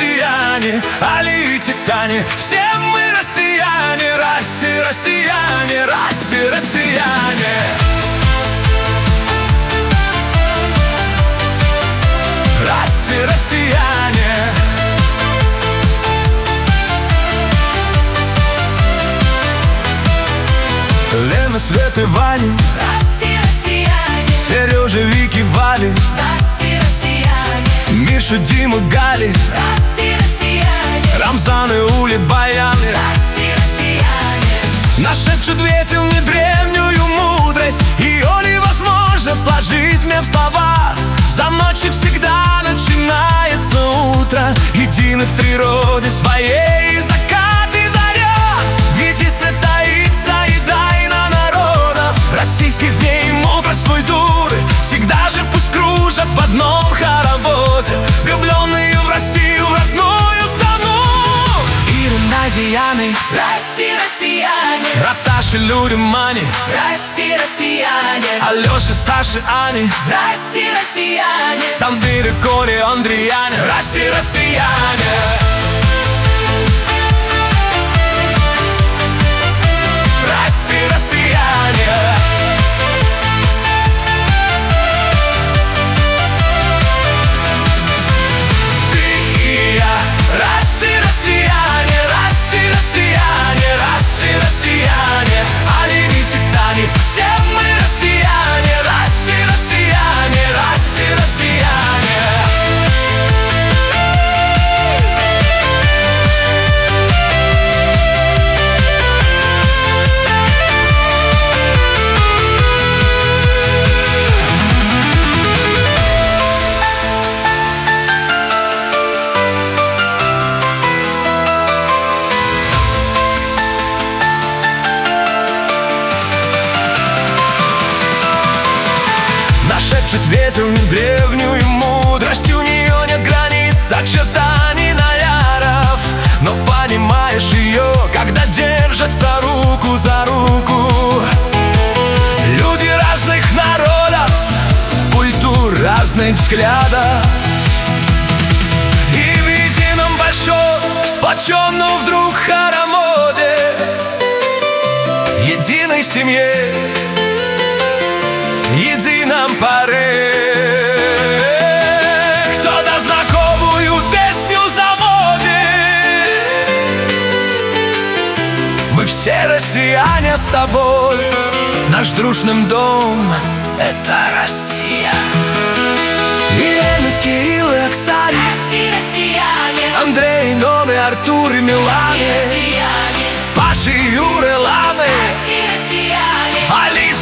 россияне, Али и Тикани. Все мы россияне, россияне, россияне. Россияне. Лена, Свет и Ваня, россияне. Сережа, Вики, Вали, россияне. Миша, Дима, Гали, россияне. Рамзан и Ули, Баяны, россияне. Нашепчут ветер мне древнюю мудрость, ее невозможно сложить мне в слова. За ночью всегда начинается утро, едины в природе своей, и закат, и заря. Ведь если таится еда и на народов российских, в ней мудрость культуры. Всегда же пусть кружат в одном хороводе, влюбленные в Россию, в родную страну. Ирина, Зияны, россияне. Раташи, Люди, Мани, россияне. Алёша, Саши, Ани, россияне. Сандыры, Коли, Андреяне, россияне. Россияне. Ты и я, россияне, россияне, россияне. Али и Тикани, все мы россияне, россияне, россияне. Шепчет ветер древнюю мудрость, у нее нет границ, очертаний нарядов. Но понимаешь ее, когда держатся руку за руку. Люди разных народов, культур, разных взглядов, и в едином большом, сплоченном вдруг хороводе, единой семье, едином порыве. Кто-то знакомую песню заводит. Мы все россияне с тобой, наш дружный дом — это Россия. Елена, Кирилл и Оксана, россияне. Андрей, Нона, Артур и Милана, россияне. Паша и Юра, Ланы, россияне. Али